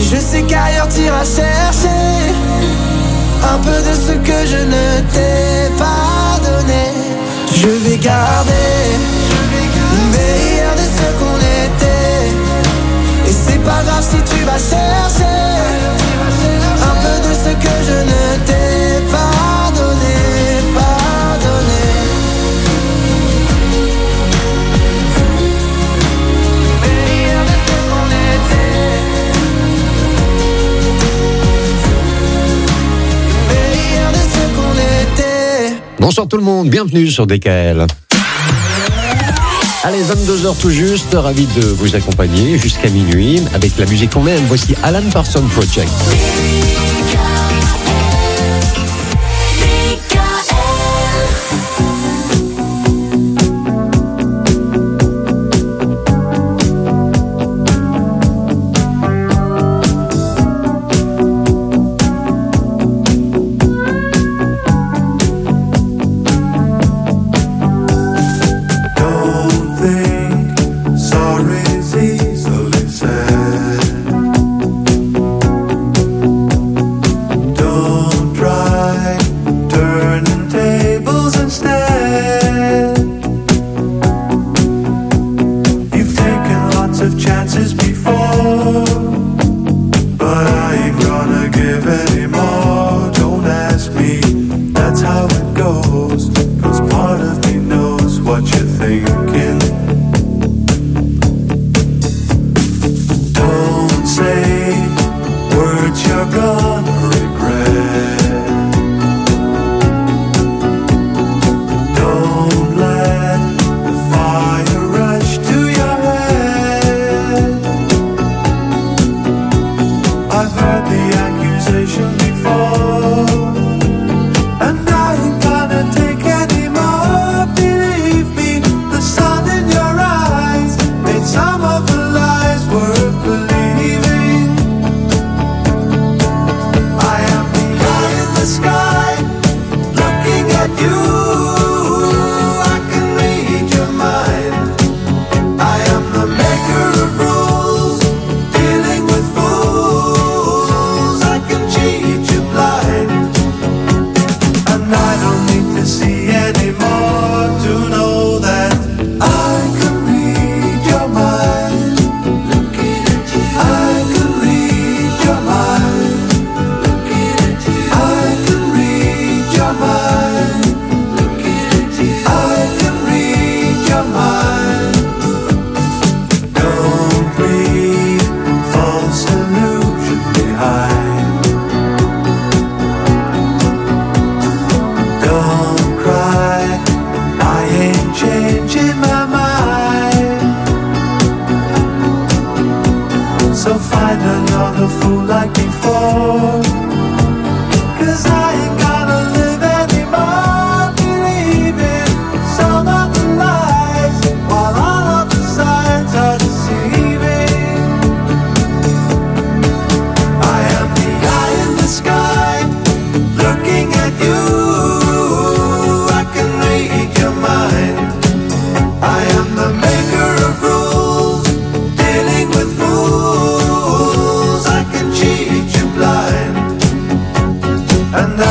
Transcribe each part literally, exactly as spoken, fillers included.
Je sais qu'ailleurs t'iras chercher un peu de ce que je ne t'ai pas donné. Je vais garder le meilleur de ce qu'on était. Et c'est pas grave si tu vas chercher un peu de ce que je ne t'ai pas donné, pas donné. Meilleur de ce qu'on était. Meilleur de ce qu'on était. Bonsoir tout le monde, bienvenue sur D K L. Allez, vingt-deux heures tout juste, ravi de vous accompagner jusqu'à minuit avec la musique qu'on aime. Voici Alan Parsons Project. And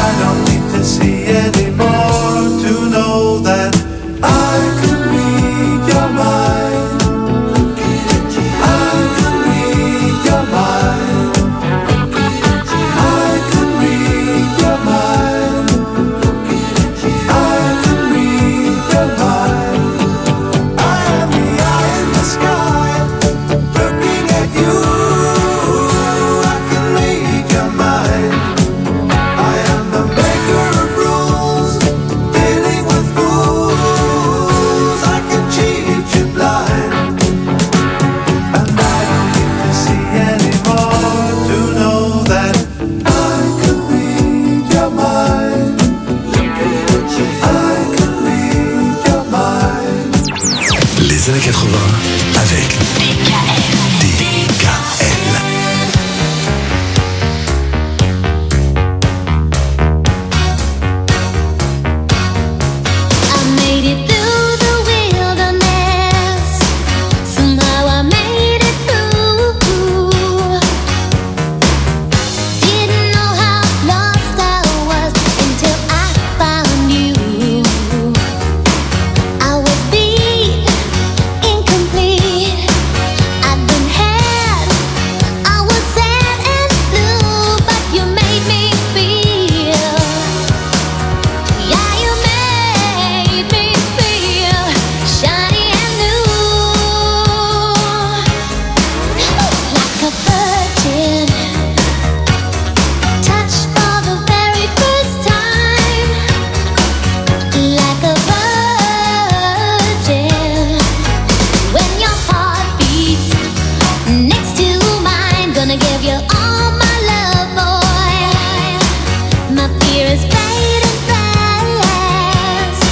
give you all my love, boy. My fear is fading fast.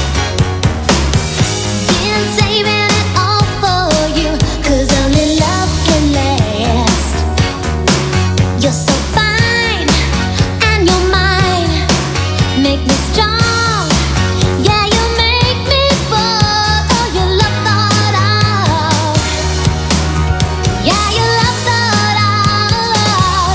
Been saving it all for you, 'cause only love can last. You're so fine, and you're mine. Make me strong, yeah, you make me fall. Oh, you love thought out, yeah, you love thought out.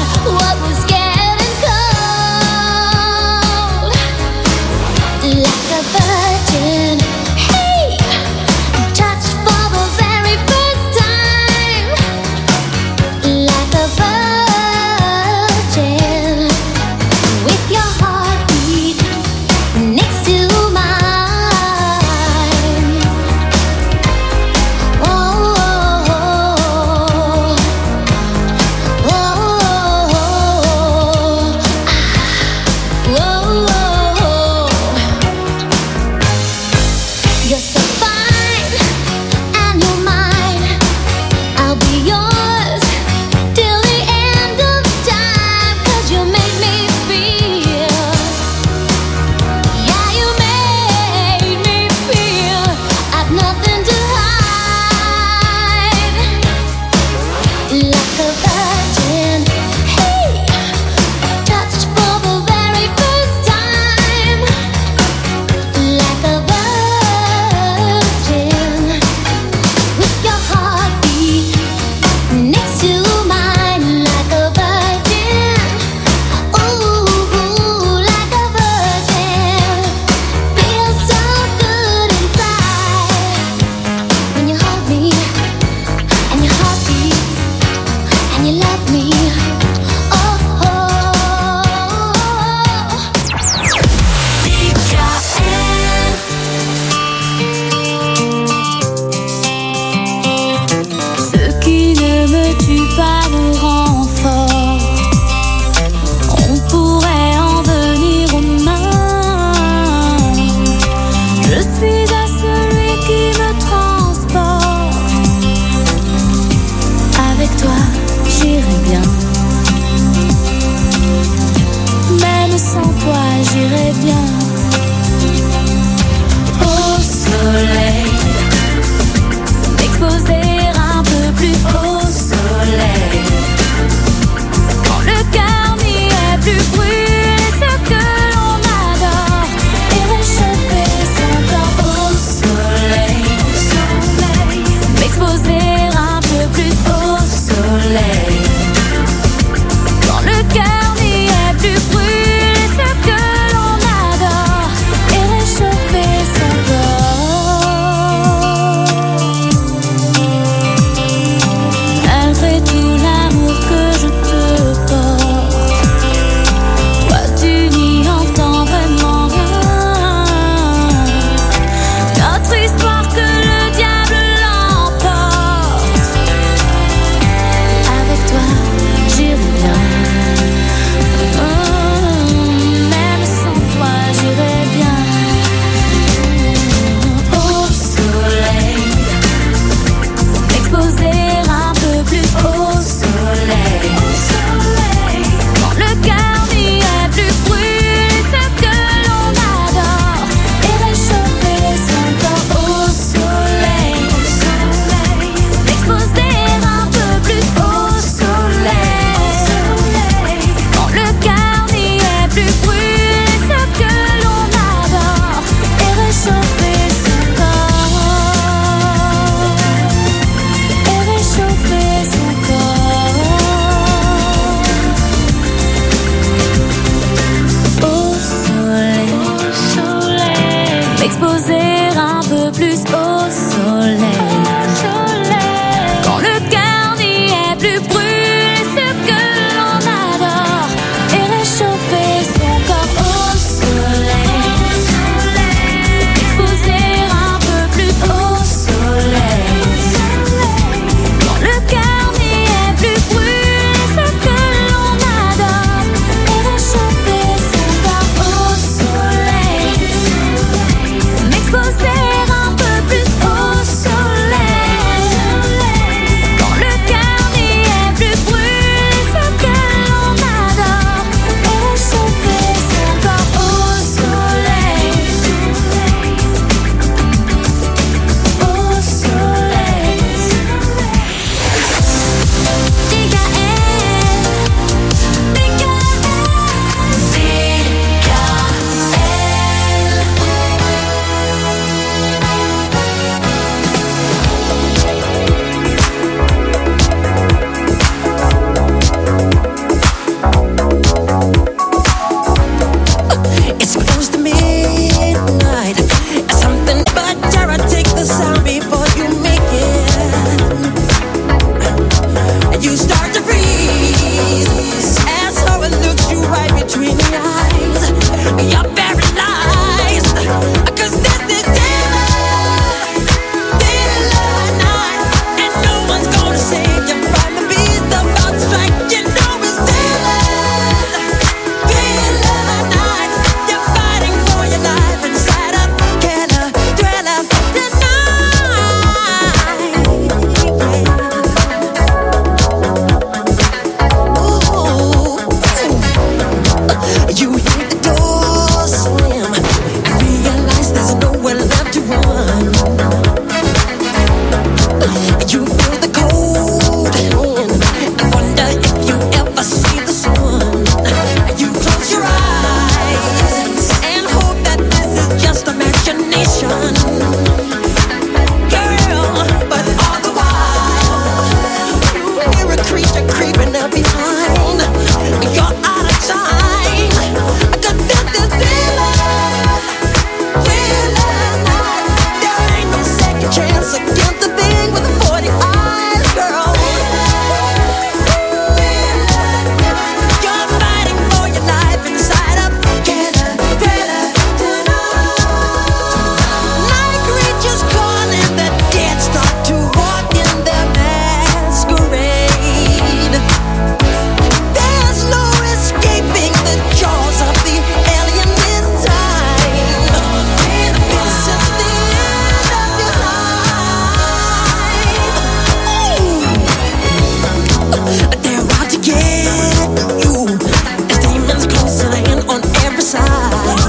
get you. There's demons closing in on every side.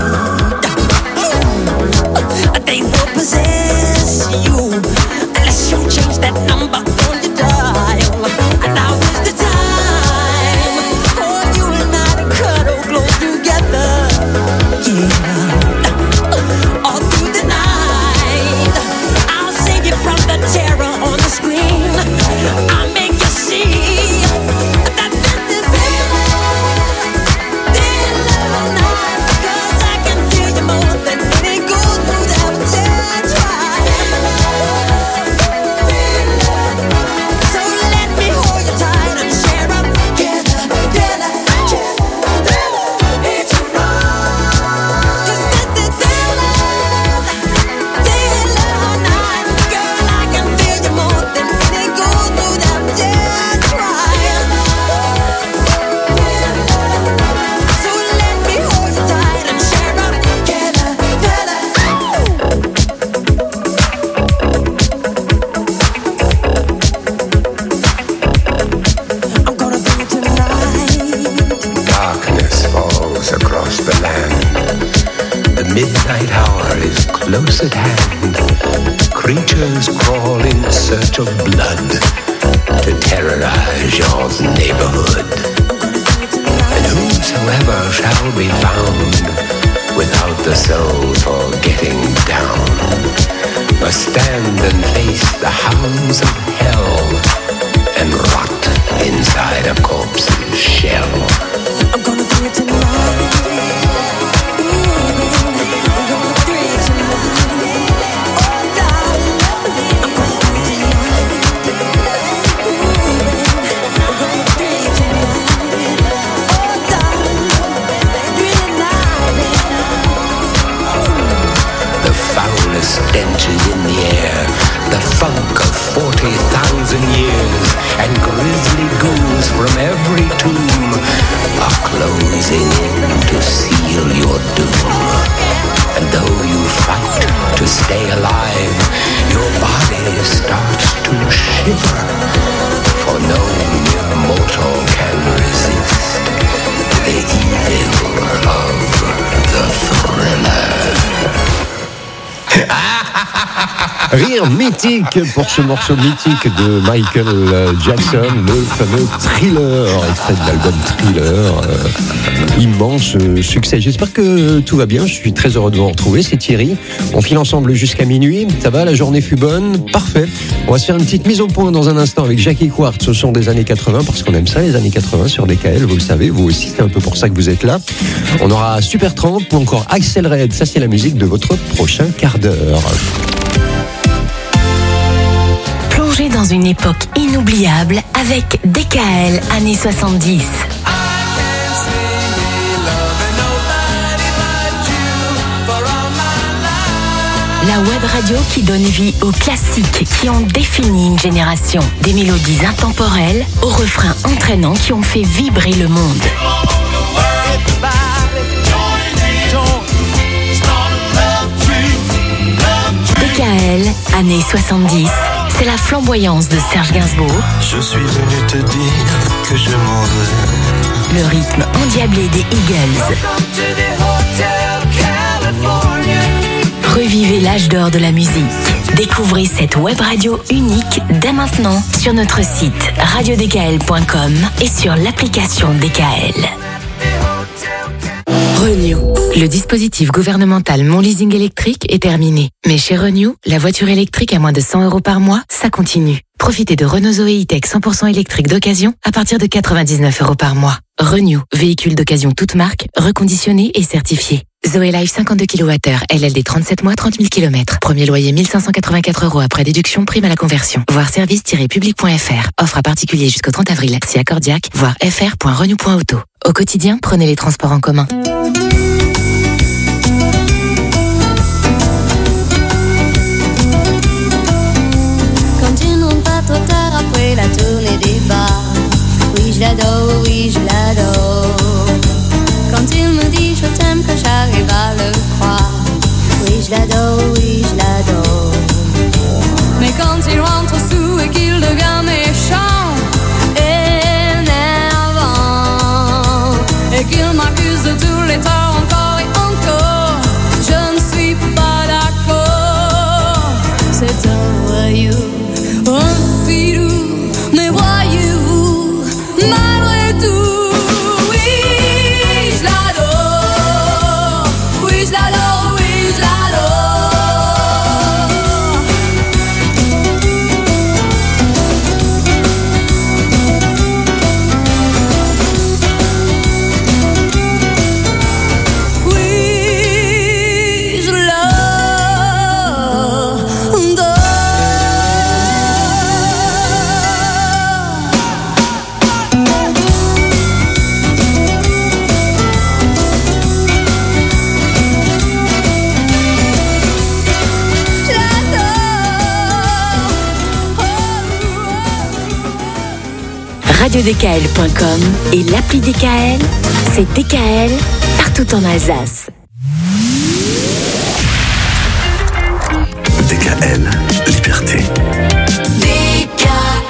They will possess you unless you change that number on your dial. And now is the time for you and I to cuddle close together. Yeah, all through the night, I'll save you from the terror on the screen. I'll make you see that this is real, real love night. 'Cause I can feel you more than any gold would ever dare try. So let me hold you tight and share up together, together, together. It's a ride. 'Cause this is real love, real love night. Girl, I can feel you more than any gold would ever dare try. So let me hold you tight and share up together, together. I'm gonna bring it tonight. Darkness falls across the land. The midnight hour is close at hand. Creatures crawl in search of blood to terrorize your neighborhood. And whosoever shall be found without the soul for getting down must stand and face the hounds of hell and rot inside a corpse's shell. I'm gonna do it tonight. I'm gonna do it tonight. Oh, darling, I'm gonna do it tonight. I'm gonna do it tonight. Oh, darling, do it now. The foulest stench is in the air, the funk of forty thousand years, and grisly ghouls from every tomb are closing in to seal your doom. And though you fight to stay alive, your body starts to shiver, for no mere mortal can resist the evil of the thriller. Rire mythique pour ce morceau mythique de Michael Jackson, le fameux Thriller, extrait de l'album Thriller. Euh, immense succès. J'espère que tout va bien. Je suis très heureux de vous retrouver. C'est Thierry. On file ensemble jusqu'à minuit. Ça va? La journée fut bonne? Parfait. On va se faire une petite mise au point dans un instant avec Jackie Quartz. Ce sont des années quatre-vingts parce qu'on aime ça, les années quatre-vingts sur D K L. Vous le savez, vous aussi. C'est un peu pour ça que vous êtes là. On aura Super trente ou encore Axel Red. Ça, c'est la musique de votre prochain quart d'heure. Plongez dans une époque inoubliable avec D K L années soixante-dix. La web radio qui donne vie aux classiques qui ont défini une génération. Des mélodies intemporelles aux refrains entraînants qui ont fait vibrer le monde. D K L années soixante-dix. C'est la flamboyance de Serge Gainsbourg. Je suis venu te dire que je m'en vais. Le rythme endiablé des Eagles. Revivez l'âge d'or de la musique. Découvrez cette web radio unique dès maintenant sur notre site radio d k l point com et sur l'application D K L. Renew. Le dispositif gouvernemental Mon Leasing électrique est terminé. Mais chez Renew, la voiture électrique à moins de cent euros par mois, ça continue. Profitez de Renault Zoé E-Tech cent pour cent électrique d'occasion à partir de quatre-vingt-dix-neuf euros par mois. Renew, véhicule d'occasion toute marque, reconditionné et certifié. Zoé Life cinquante-deux kilowattheures, L L D trente-sept mois, trente mille kilomètres. Premier loyer mille cinq cent quatre-vingt-quatre euros après déduction, prime à la conversion. Voir service tiret public point f r. Offre à particulier jusqu'au trente avril. Si accordiaque, voir f r point renew point auto. Au quotidien, prenez les transports en commun. Quand une monte pas trop tard après la tournée des bars. Oui, je l'adore, oui, je l'adore. Quand il me dit je t'aime, que j'arrive à le croire. Oui, je l'adore, oui, je l'adore. Mais quand il rentre sous et qu'il devient méchant, énervant, radio d k l point com et l'appli D K L, c'est D K L partout en Alsace. D K L, liberté. D K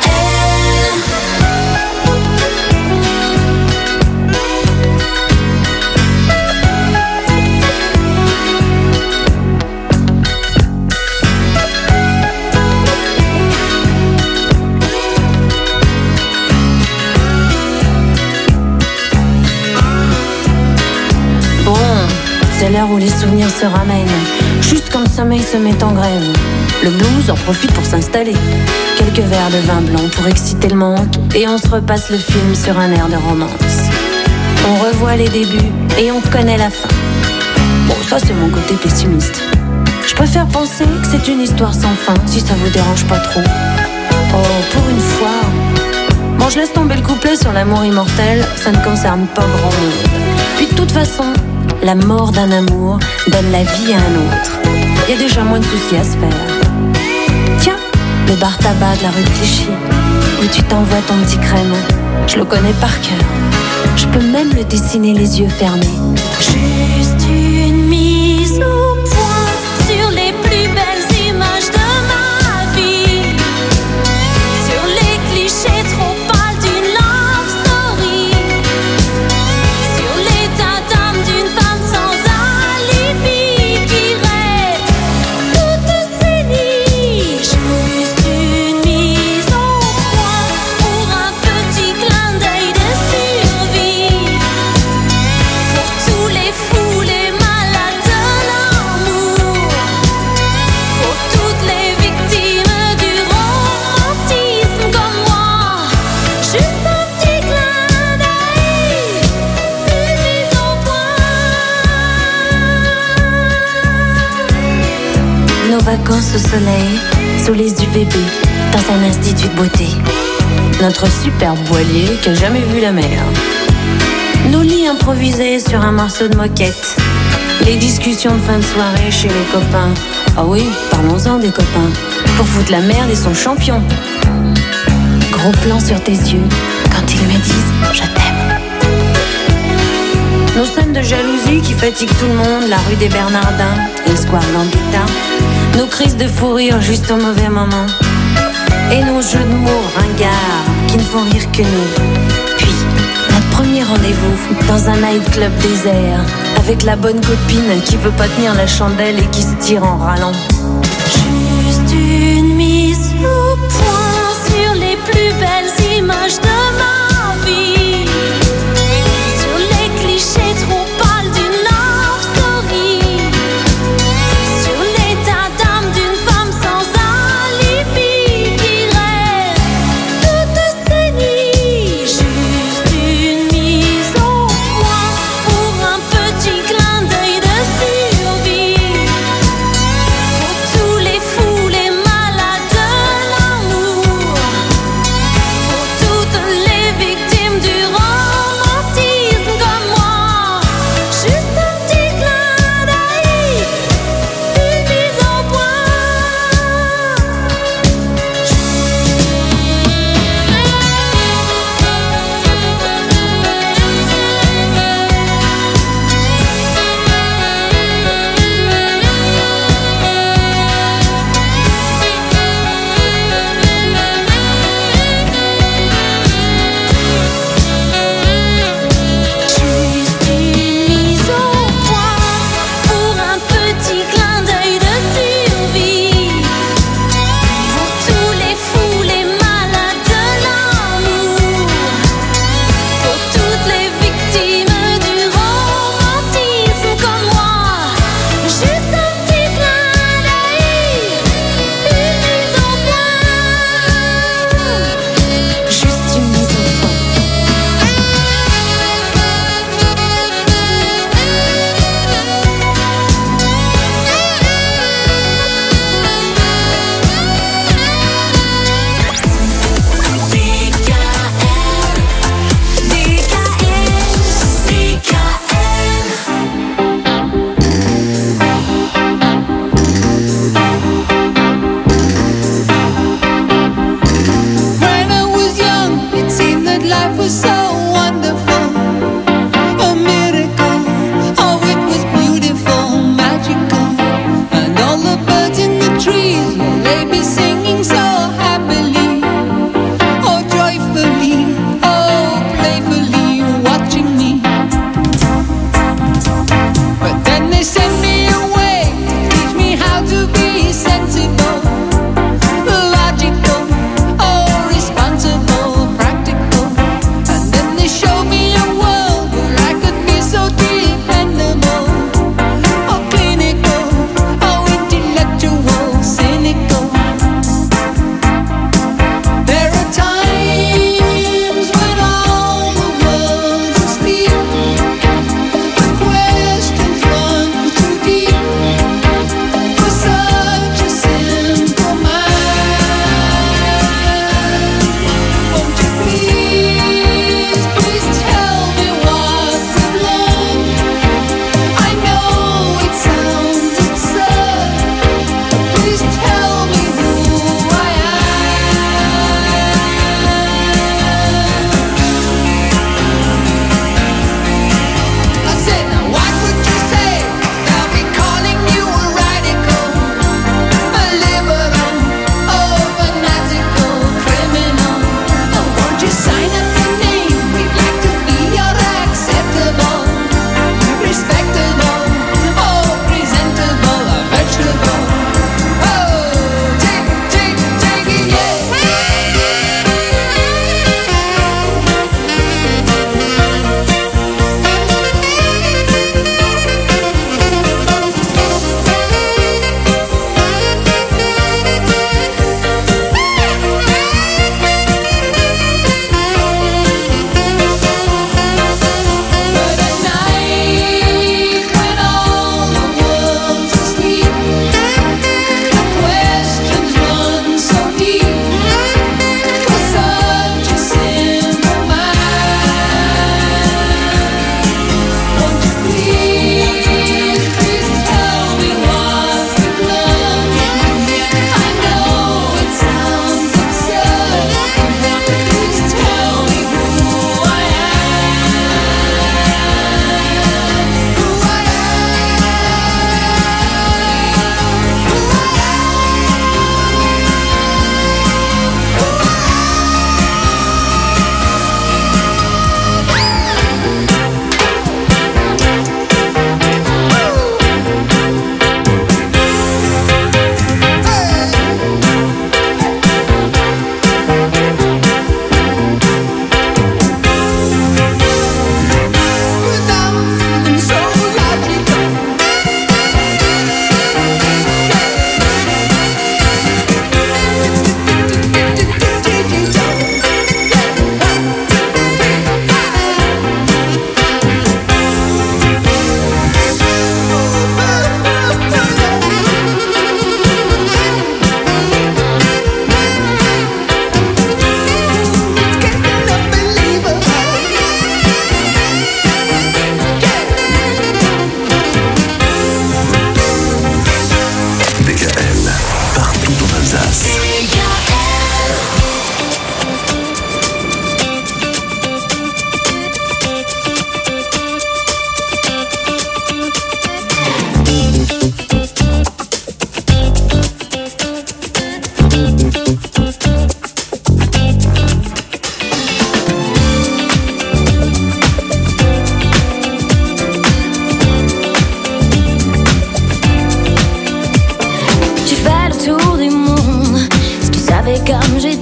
Bon, c'est l'heure où les souvenirs se ramènent. Juste quand le sommeil se met en grève, le blues en profite pour s'installer. Quelques verres de vin blanc pour exciter le manque, et on se repasse le film sur un air de romance. On revoit les débuts et on connaît la fin. Bon, ça c'est mon côté pessimiste. Je préfère penser que c'est une histoire sans fin, si ça vous dérange pas trop. Oh, pour une fois. Bon, je laisse tomber le couplet sur l'amour immortel, ça ne concerne pas grand monde. Puis de toute façon, la mort d'un amour donne la vie à un autre. Il y a déjà moins de soucis à se faire. Tiens, le bar tabac de la rue de Clichy, où tu t'envoies ton petit crème, je le connais par cœur. Je peux même le dessiner les yeux fermés. Juste une mise au point sur les plus belles images de ma vie, sur les clichés trop pâles d'une love story, sur l'état d'âme d'une femme sans alibi qui rêve toutes ses nuits. Juste une mise au point pour un petit clin d'œil de survie, pour tous les fous, les malades de l'amour, pour toutes les victimes du romantisme comme moi. Juste un petit clin d'œil, une mise au point. Nos vacances au soleil, sous les U V B, dans un institut de beauté. Notre superbe voilier qui a jamais vu la mer. Nos lits improvisés sur un morceau de moquette. Les discussions de fin de soirée chez les copains. Ah oui, parlons-en des copains. Pour foutre la merde et son champion. Gros plan sur tes yeux quand ils me disent je t'aime. Nos scènes de jalousie qui fatiguent tout le monde, la rue des Bernardins et le square Gambetta. Nos crises de fou rire juste au mauvais moment. Et nos jeux de mots ringards qui ne font rire que nous. Puis, notre premier rendez-vous dans un nightclub désert, avec la bonne copine qui veut pas tenir la chandelle et qui se tire en râlant. Juste une mise au point sur les plus belles images de ma vie, sur les clichés trop pâles d'une love story, sur l'état d'âme d'une femme sans alibi qui rêve toutes ses nuits. Juste une mise au point pour un petit clin d'œil de survie, pour tous les fous, les malades de l'amour,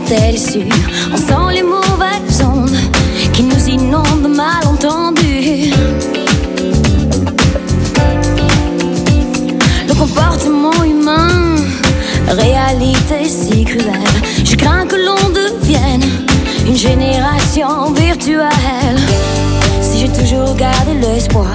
est-elle issue? On sent les mauvaises ondes qui nous inondent de malentendus. Le comportement humain, réalité si cruelle. Je crains que l'on devienne une génération virtuelle. Si j'ai toujours gardé l'espoir,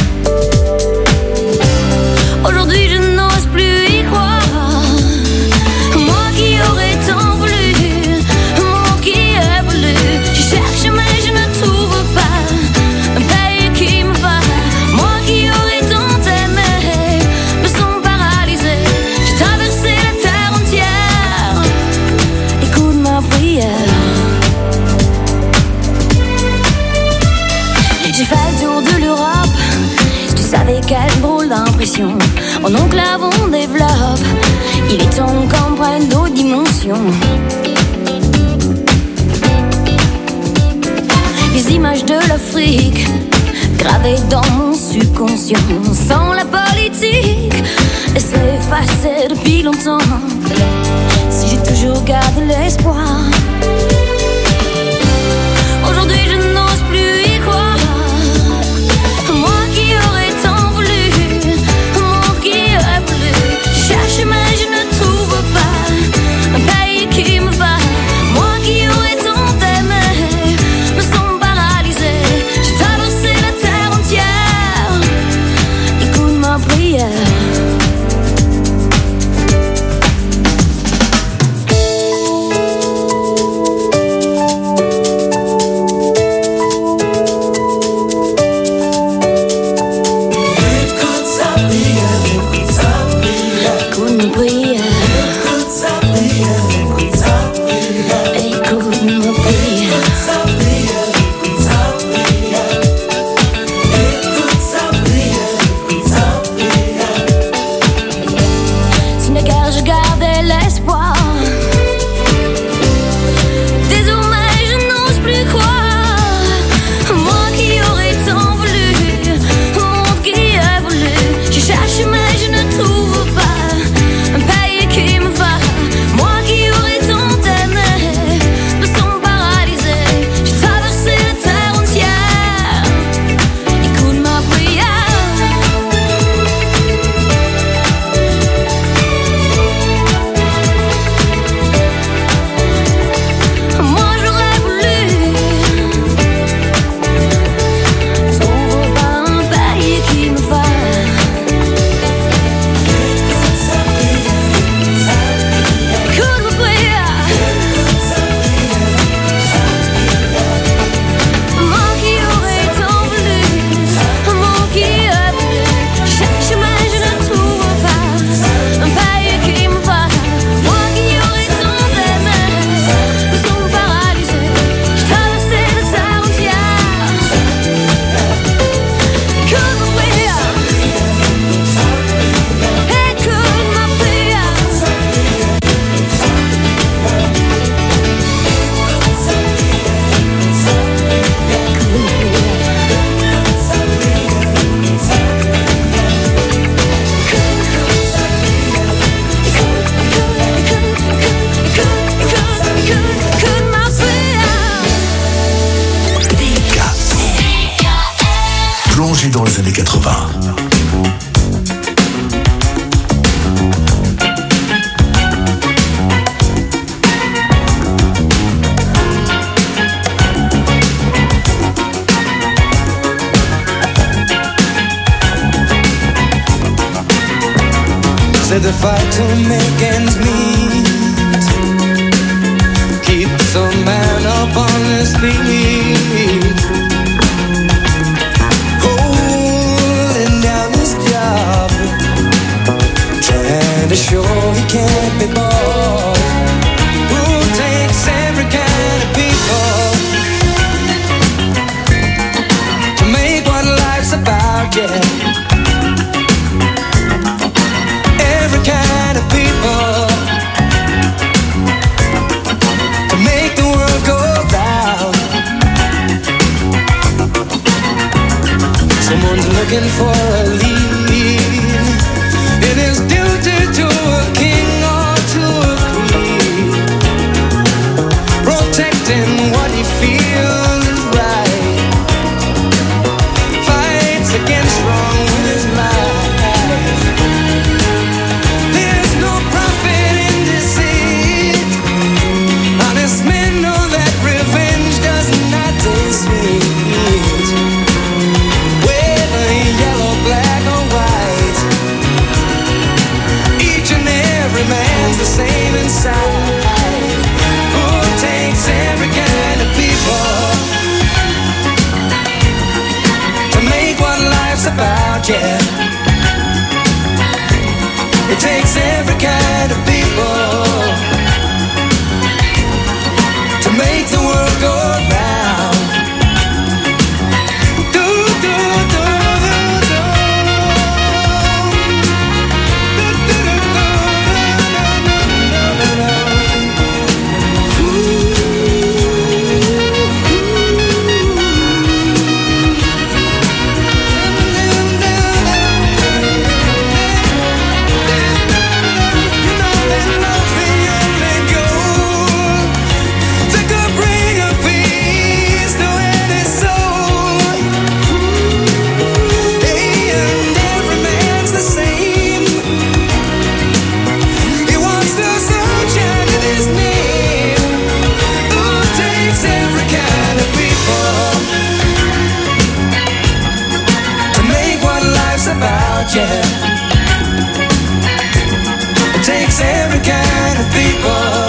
aujourd'hui je n'ose plus y croire. Moi qui aurais tant voulu, moi qui ai voulu, je cherche mais je ne trouve pas un pays qui me va. Moi qui aurais tant aimé, me sens paralysée. J'ai traversé la terre entière, écoute ma prière. J'ai fait le tour de l'Europe, si tu savais quelle drôle d'impression en enclave on développe. Il est temps qu'on prenne d'autres dimensions. Les images de l'Afrique gravées dans mon subconscient. Sans la politique, elles seraient effacées depuis longtemps. Si j'ai toujours gardé l'espoir, aujourd'hui je n'ose plus y croire. Moi qui aurais tant voulu, moi qui ai voulu, je cherche mais je ne trouve pas un pays qui me va. Moi qui aurais tant aimé, me sens paralysée. J'ai traversé la terre entière, écoute ma prière. Dans les années quatre-vingts. Said the fight to make ends meet keeps a man up on his feet. Trying to show he can't be bought. Who takes every kind of people to make what life's about, yeah. Every kind of people to make the world go round. Someone's looking for a lead. It is duty to a king or to a queen. trusting what he feels is right. Fights against wrong with his life. There's no profit in deceit. Honest men know that revenge does not taste sweet. Whether yellow, black or white, each and every man's the same inside. Every kind of people to make what life's about, yeah. It takes every kind of people to make the world go round. Do, do, do, do, do. Do, do, do, do, do, do, do, do, do. Yeah. It takes every kind of people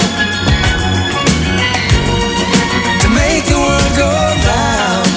to make the world go round.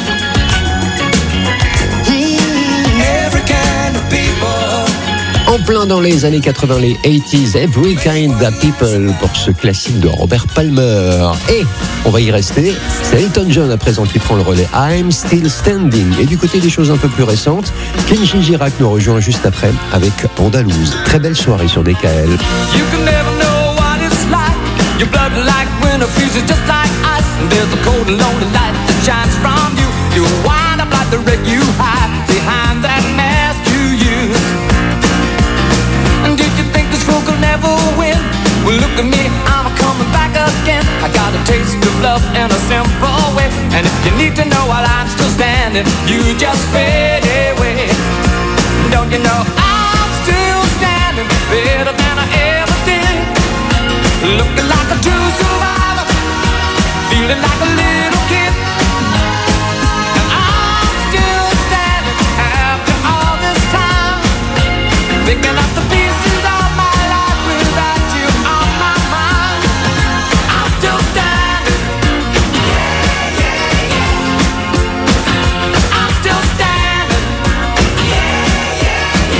Mm, every kind of people. En plein dans les années quatre-vingts, les eighties, Every Kind of People pour ce classique de Robert Palmer. Et on va y rester, c'est Elton John à présent qui prend le relais. I'm Still Standing. Et du côté des choses un peu plus récentes, Kenji Girac nous rejoint juste après avec Andalouse. Très belle soirée sur D K L. You can never know what it's like. Your blood like winter freezes just like ice. And there's a cold and lonely light that shines from you. You wind up like the wreck you hide behind that mask you use. And did you think this fool could never win? Well, look at me, I'm coming back again. I got a taste of love in a simple way. And if you need to know while I'm still standing, you just fade away. Don't you know I'm still standing better than I ever did? Looking like a true survivor, feeling like a little kid. And I'm still standing after all this time, picking up the pieces of my life without you on my mind. I'm still standing. Yeah, yeah, yeah. I'm still standing. Yeah, yeah,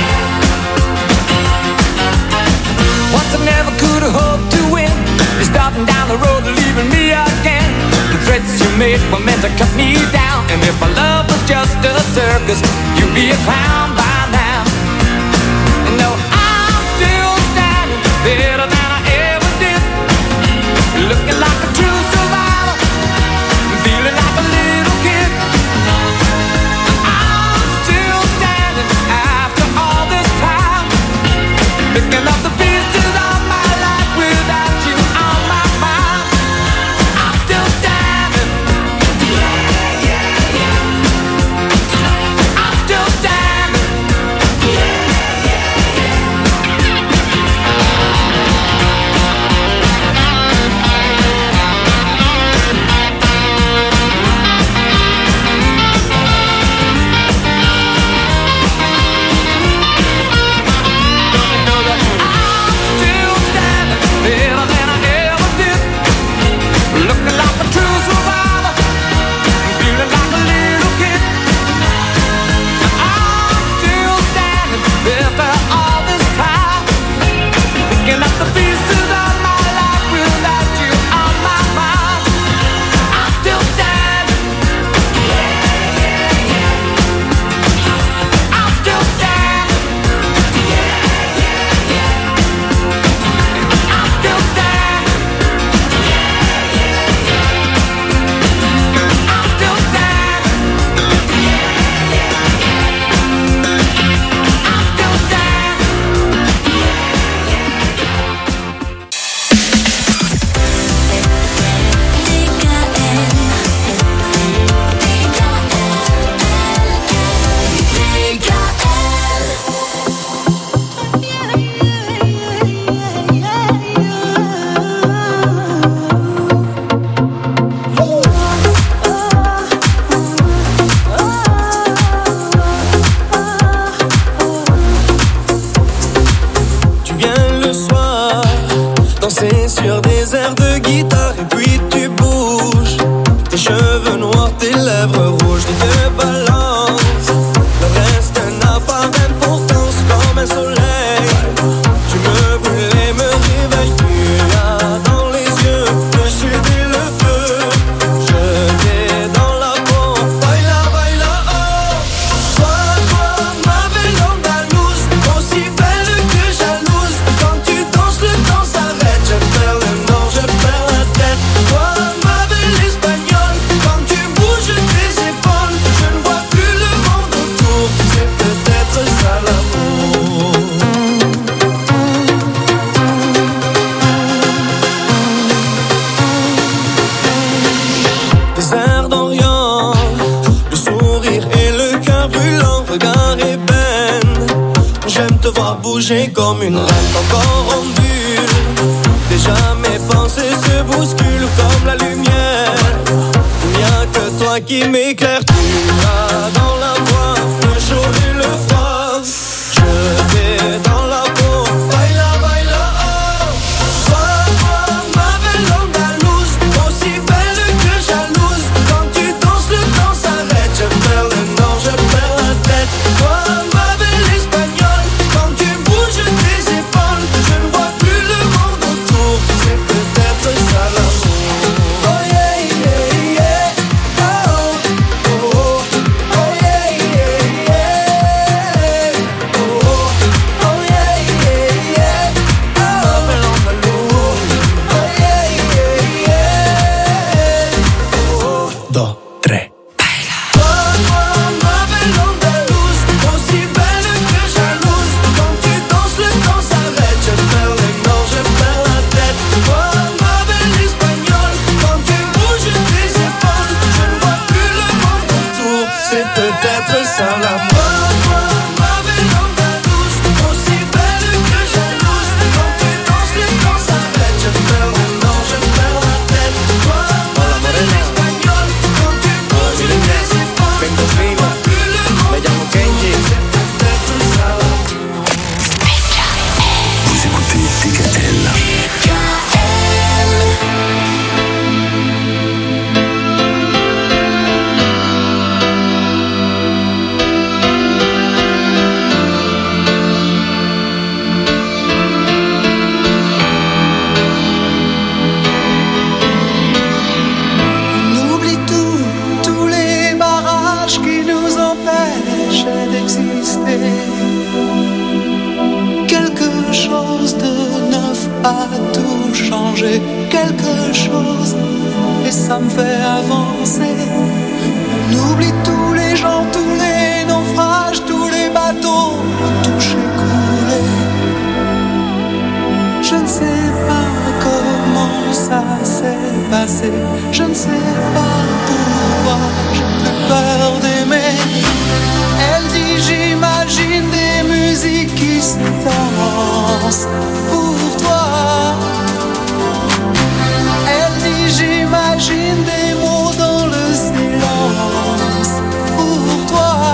yeah. Once I never could have hoped to win. You're starting down the road and leaving me again. The threats you made were meant to cut me down. And if my love was just a circus, you'd be a clown by now. And no, I'm still standing better than I ever did. Looking like a true survivor, feeling like a little kid. And I'm still standing after all this time, picking up the pieces of my life without you on my mind. I'm still standing. Yeah, yeah, yeah. I'm still standing. regard ébène. J'aime te voir bouger comme une reine encore en bulle. Déjà mes pensées se bousculent comme la lumière. Il n'y a que toi qui m'éclaire. Tu as dans la voix le chaud et le froid. Je vais dans la peau. Baila, baila, oh. Toi, toi, ma belle andalouse, aussi belle que jalouse. Quand tu danses, le temps s'arrête. Je perds le nord, je perds la tête. Toi, ma belle espagnole, quand tu bouges tes épaules, je ne vois plus le monde autour. C'est peut-être ça l'amour. Oh yeah, yeah, yeah. Oh, oh, oh. Oh yeah, yeah, yeah. Oh, oh, oh yeah, yeah, yeah. Oh, ma belle andalouse. Oh yeah, yeah, yeah. Oh, Dos, tres. toi, toi, ma belle andalouse, aussi belle que jalouse. Quand tu danses, le temps s'arrête. Je perds les nord, je perds la tête. Toi, ma belle espagnole, quand tu bouges tes épaules, je ne vois plus le monde autour. C'est peut-être ça l'amour. Toi, ma belle andalouse, aussi belle que jalouse. Quand tu danses, le temps s'arrête. Je perds les nord, je perds la tête. Toi, ma belle espagnole, quand tu bouges tes épaules, je ne vois plus le monde autour. C'est peut-être ça l'amour. Vous écoutez D K L. On oublie tout, tous les barrages qui nous empêchent d'exister. Quelque chose de neuf a tout changé, quelque chose, et ça me fait avancer. On oublie tous les gens, tous les naufrages, tous les bateaux touchés, coulés. Je ne sais pas comment ça s'est passé, je ne sais pas pourquoi j'ai plus peur d'aimer. Elle dit j'imagine des musiques qui se dansent pour toi. Elle dit j'imagine des mots dans le silence pour toi.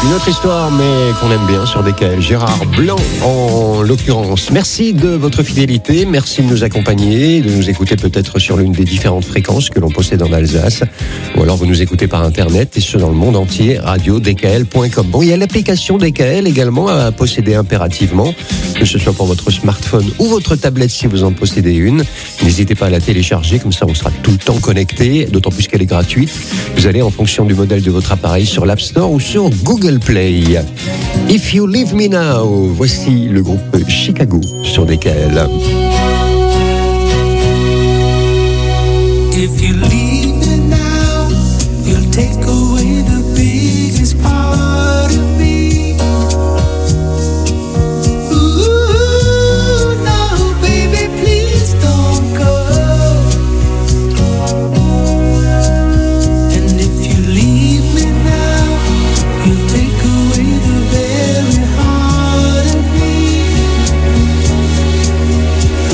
Une autre histoire, mais qu'on aime bien sur D K L. Gérard Blanc, en l'occurrence. Merci de votre fidélité. Merci de nous accompagner, de nous écouter peut-être sur l'une des différentes fréquences que l'on possède en Alsace. Ou alors vous nous écoutez par Internet et ce dans le monde entier, radio d k l point com. Bon, il y a l'application D K L également à posséder impérativement, que ce soit pour votre smartphone ou votre tablette si vous en possédez une. N'hésitez pas à la télécharger, comme ça on sera tout le temps connecté, d'autant plus qu'elle est gratuite. Vous allez en fonction du modèle de votre appareil sur l'App Store ou sur Google Play. If You Leave Me Now, voici le groupe Chicago sur D K L. If you leave me now, you'll take away the biggest part of me. Ooh, no, baby, please don't go. And if you leave me now, you'll take away the very heart of me.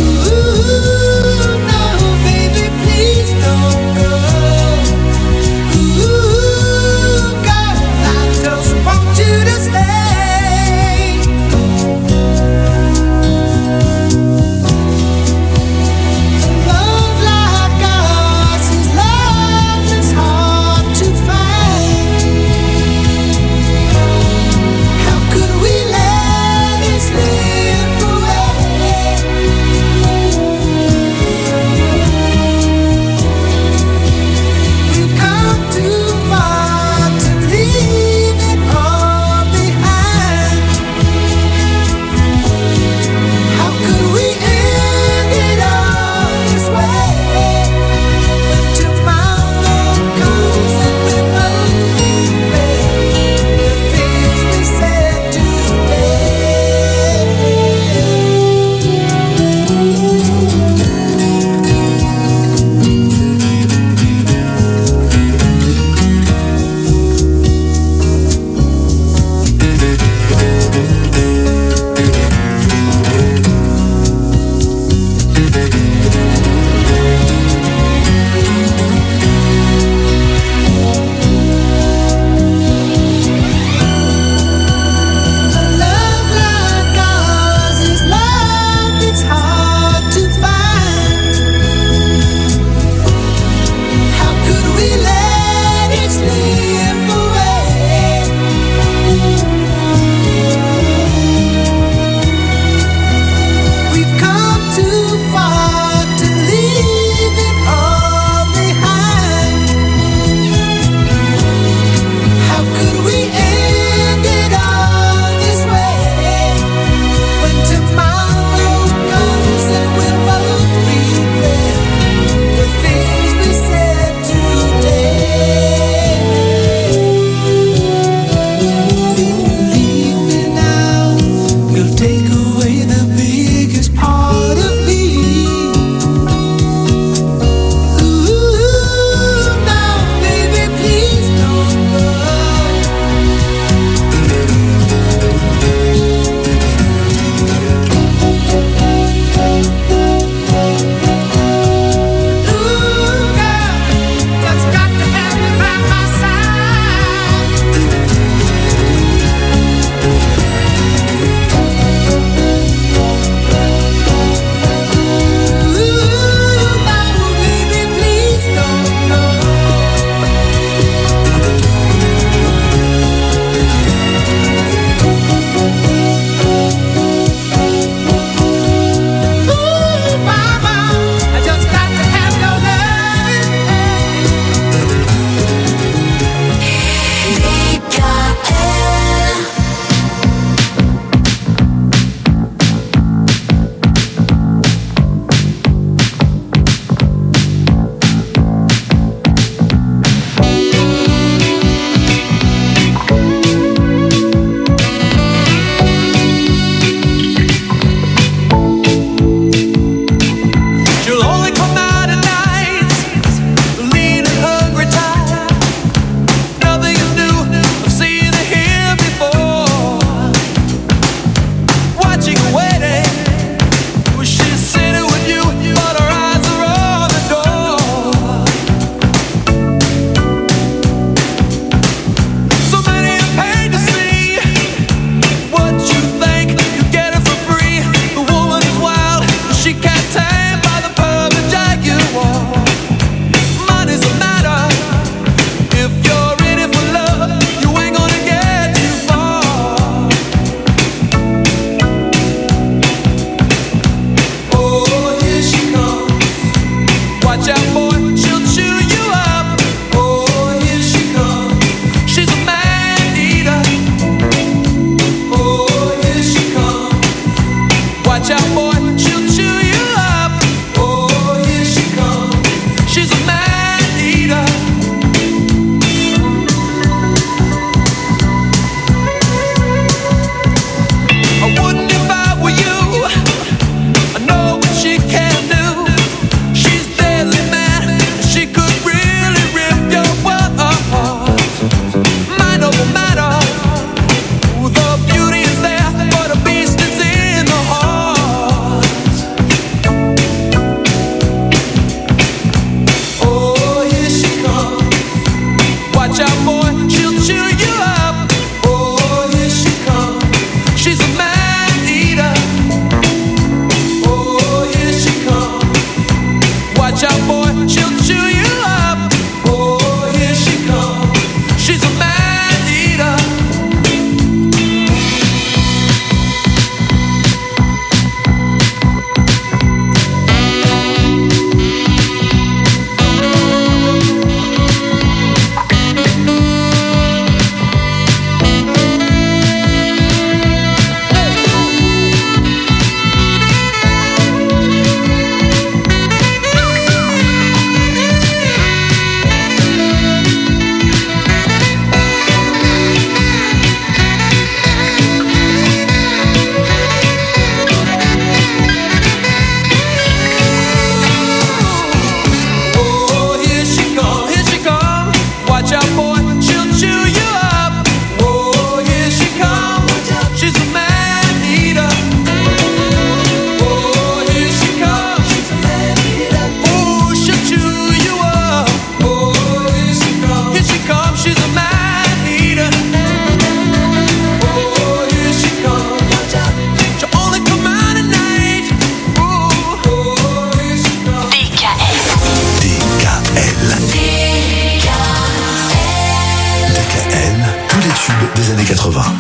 des années quatre-vingts.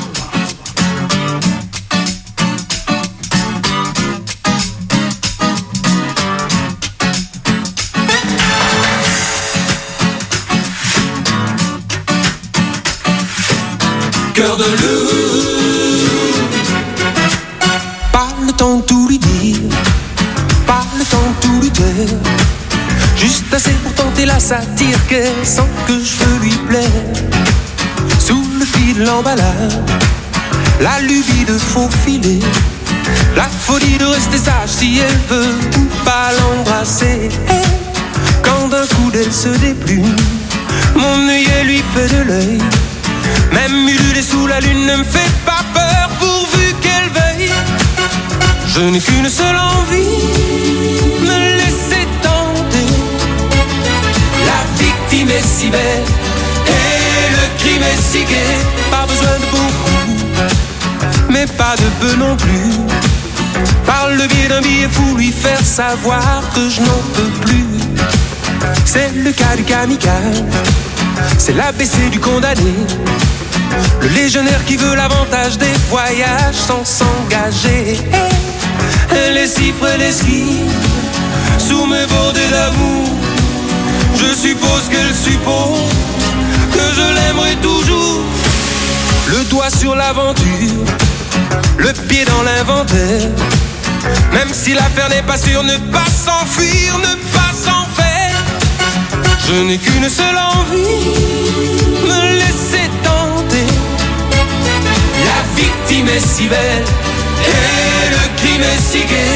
Cœur de loup. Pas le temps de tout lui dire, pas le temps de tout lui dire. Juste assez pour tenter la satire qu'elle sent que je veux lui plaire. Sous le fil de l'emballage, la lubie de faufiler, la folie de rester sage si elle veut pas l'embrasser. Quand d'un coup d'elle se déplume, mon œillet lui fait de l'œil. Même ululer sous la lune ne me fait pas peur pourvu qu'elle veuille. Je n'ai qu'une seule envie, me laisser tenter. La victime est si belle et le crime est si gai. Pas besoin de beaucoup, mais pas de peu non plus. Par le biais d'un billet fou, lui faire savoir que je n'en peux plus. C'est le cas du kamikaze, c'est l'A B C du condamné, le légionnaire qui veut l'avantage des voyages sans s'engager. Les cifres et les skis, sous mes bordées d'amour, je suppose qu'elle suppose que je l'aimerai toujours. Le doigt sur l'aventure, le pied dans l'inventaire. Même si l'affaire n'est pas sûre, ne pas s'enfuir, ne pas s'en faire. Je n'ai qu'une seule envie, me laisser tenter. La victime est si belle et le crime est si gai.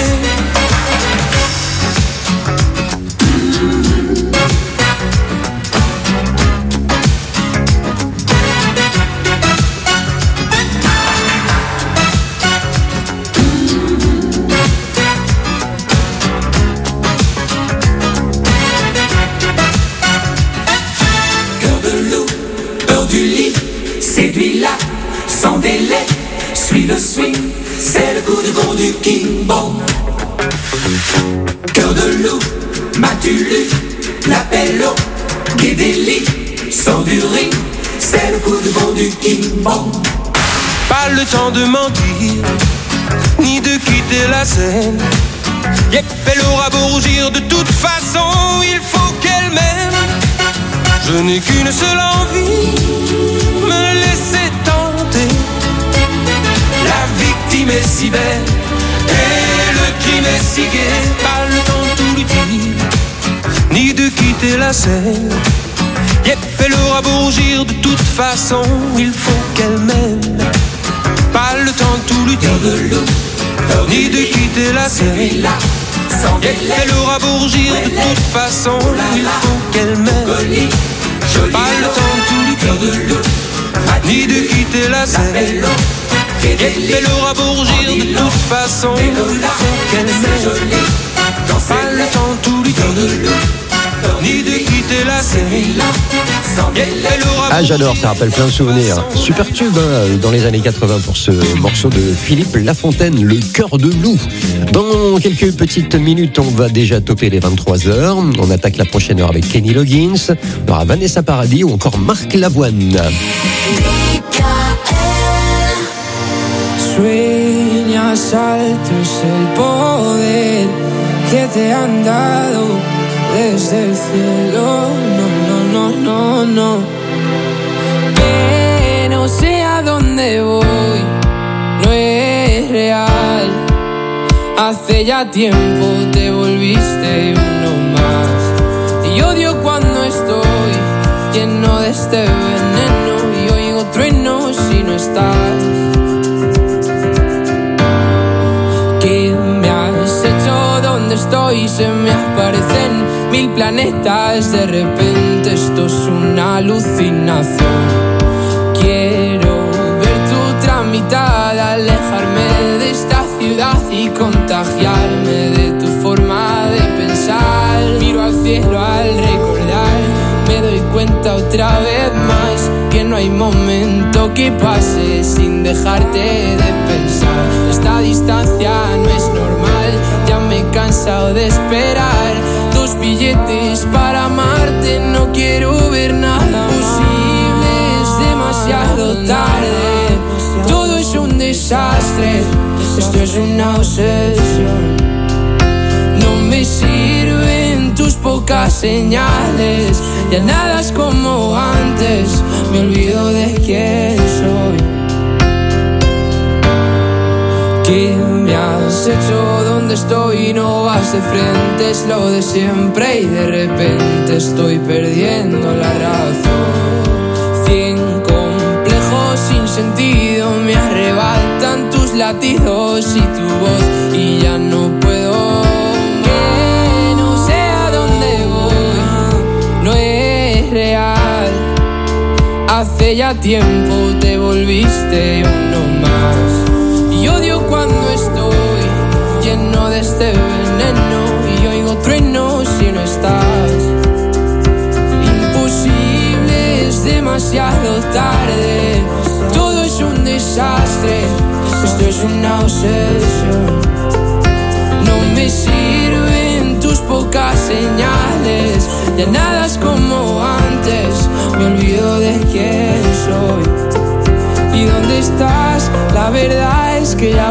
Séduis-la sans délai, suis le swing, c'est le coup de gong du King Bong. Cœur de loup, m'as-tu lu l'appel au Guédéli, sors du ring, c'est le coup de gong du King Bong. Pas le temps de mentir, ni de quitter la scène. Yep, elle aura beau rougir, de toute façon, il faut qu'elle m'aime. Je n'ai qu'une seule envie, me laisser tenter. La victime est si belle et le crime est si gai. Pas le temps de tout lui dire, ni de quitter la scène. Yep, elle aura beau rougir, de toute façon, il faut qu'elle m'aime. Pas le temps de tout lui dire, ni de quitter la scène. Yep, elle aura beau rougir, de toute façon, il faut qu'elle m'aime. Pas le temps de tout lui dire, ni de quitter la scène. Elle aura beau rougir, de toute façon, il faut qu'elle m'aime. Pas le temps de tout lui dire, ni de quitter la scène. Ah, j'adore, ça rappelle plein de souvenirs. Super tube hein, dans les années quatre-vingts pour ce morceau de Philippe Lafontaine, Le Cœur de Loup. Dans quelques petites minutes, on va déjà toper les vingt-trois heures. On attaque la prochaine heure avec Kenny Loggins. On aura Vanessa Paradis ou encore Marc Lavoine. Sueñas alto es el poder que te han dado desde el cielo. No, no, no, no, no. Que no sé a dónde voy, no es real. Hace ya tiempo te volviste uno más. Y odio cuando estoy lleno de este veneno y oigo truenos si no estás. ¿Qué me has hecho? ¿Dónde estoy? Se me aparecen mil planetas. De repente esto es una alucinación. Quiero ver tu otra mitad, alejarme de esta ciudad y contagiarme de tu forma de pensar. Miro al cielo al recordar, me doy cuenta otra vez más que no hay momento que pase sin dejarte de pensar. Esta distancia no es normal, ya me he cansado de esperar. Dos billetes para amarte, no quiero ver nada posible, es demasiado tarde. desastre, esto es una obsesión. No me sirven tus pocas señales, ya nada es como antes, me olvido de quién soy. ¿Qué me has hecho? ¿Dónde estoy? No vas de frente, es lo de siempre y de repente estoy perdiendo la razón. Cien complejos sin sentido me arrebatan tus latidos y tu voz y ya no puedo. Que no sé a dónde voy, no es real. Hace ya tiempo te volviste uno más. Y odio cuando estoy lleno de este veneno y oigo truenos si no estás. Imposible, es demasiado tarde, todo es un desastre, esto es una obsesión. No me sirven tus pocas señales, ya nada es como antes, me olvido de quién soy. ¿Y dónde estás? La verdad es que ya